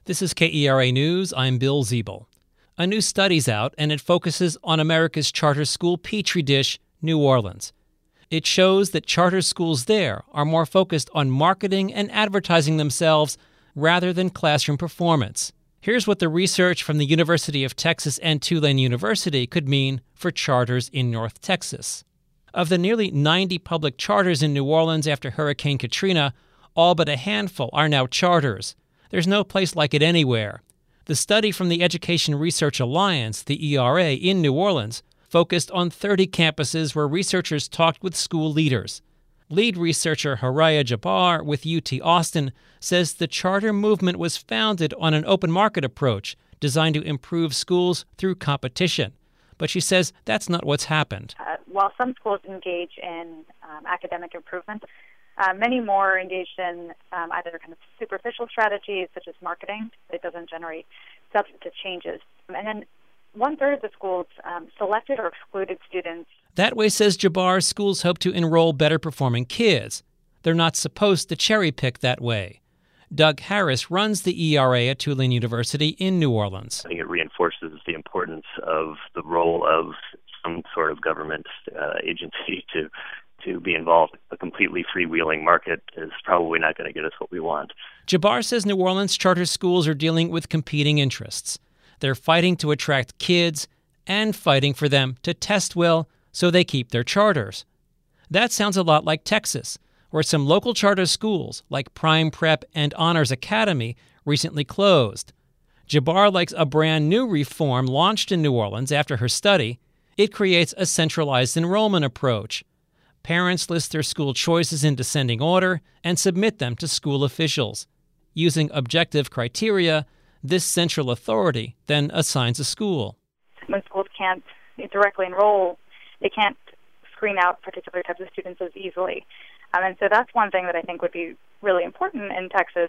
This is KERA News. I'm Bill Ziebel. A new study's out, and it focuses on America's charter school petri dish, New Orleans. It shows that charter schools there are more focused on marketing and advertising themselves rather than classroom performance. Here's what the research from the University of Texas and Tulane University could mean for charters in North Texas. Of the nearly 90 public charters in New Orleans after Hurricane Katrina, all but a handful are now charters. There's no place like it anywhere. The study from the Education Research Alliance, the ERA, in New Orleans focused on 30 campuses where researchers talked with school leaders. Lead researcher Haraya Jabbar with UT Austin says the charter movement was founded on an open market approach designed to improve schools through competition. But she says that's not what's happened. While some schools engage in academic improvement, many more engaged in either kind of superficial strategies such as marketing that doesn't generate substantive changes. And then 1/3 of the schools selected or excluded students. That way, says Jabbar, schools hope to enroll better performing kids. They're not supposed to cherry pick that way. Doug Harris runs the ERA at Tulane University in New Orleans. I think it reinforces the importance of the role of some sort of government agency to be involved. A completely freewheeling market is probably not going to get us what we want. Jabbar says New Orleans charter schools are dealing with competing interests. They're fighting to attract kids and fighting for them to test well so they keep their charters. That sounds a lot like Texas, where some local charter schools like Prime Prep and Honors Academy recently closed. Jabbar likes a brand new reform launched in New Orleans after her study. It creates a centralized enrollment approach. Parents list their school choices in descending order and submit them to school officials. Using objective criteria, this central authority then assigns a school. When schools can't directly enroll, they can't screen out particular types of students as easily. And so that's one thing that I think would be really important in Texas,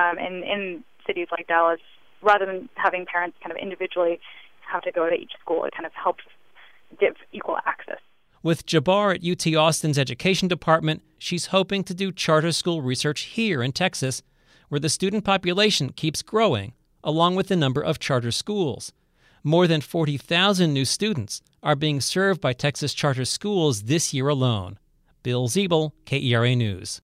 in cities like Dallas, rather than having parents kind of individually have to go to each school. It kind of helps give equal access. With Jabbar at UT Austin's Education Department, she's hoping to do charter school research here in Texas, where the student population keeps growing, along with the number of charter schools. More than 40,000 new students are being served by Texas charter schools this year alone. Bill Ziebel, KERA News.